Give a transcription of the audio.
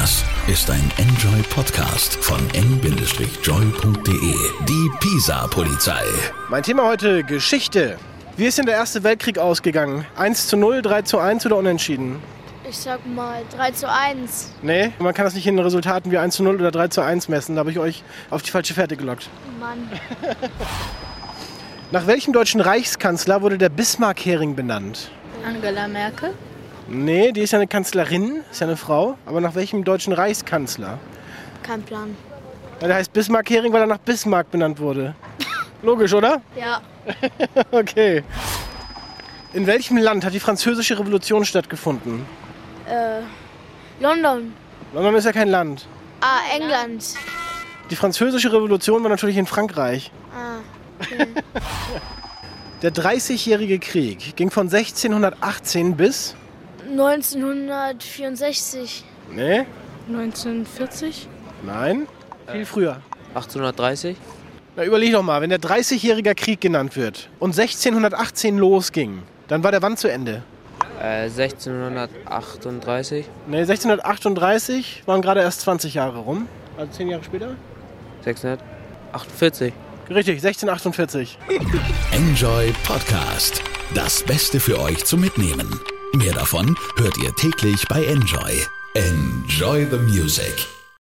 Das ist ein Enjoy-Podcast von n-joy.de. Die Pisa-Polizei. Mein Thema heute: Geschichte. Wie ist denn der Erste Weltkrieg ausgegangen? 1:0, 3:1 oder unentschieden? Ich sag mal 3:1. Nee, man kann das nicht in den Resultaten wie 1:0 oder 3:1 messen. Da habe ich euch auf die falsche Fährte gelockt. Mann. Nach welchem deutschen Reichskanzler wurde der Bismarck-Hering benannt? Angela Merkel. Nee, die ist ja eine Kanzlerin, ist ja eine Frau. Aber nach welchem deutschen Reichskanzler? Kein Plan. Ja, der heißt Bismarck-Hering, weil er nach Bismarck benannt wurde. Logisch, oder? Ja. Okay. In welchem Land hat die Französische Revolution stattgefunden? London. London ist ja kein Land. England. Die Französische Revolution war natürlich in Frankreich. Okay. Der 30-jährige Krieg ging von 1618 bis... 1964. Nee, 1940. nein, viel früher. 1830? Na, überleg doch mal, wenn der 30-jährige Krieg genannt wird und 1618 losging, dann war der wann zu Ende? 1638? Nee, 1638 waren gerade erst 20 Jahre rum. Also 10 Jahre später? 648? Richtig, 1648. Enjoy Podcast. Das Beste für euch zum Mitnehmen. Mehr davon hört ihr täglich bei Enjoy. Enjoy the music.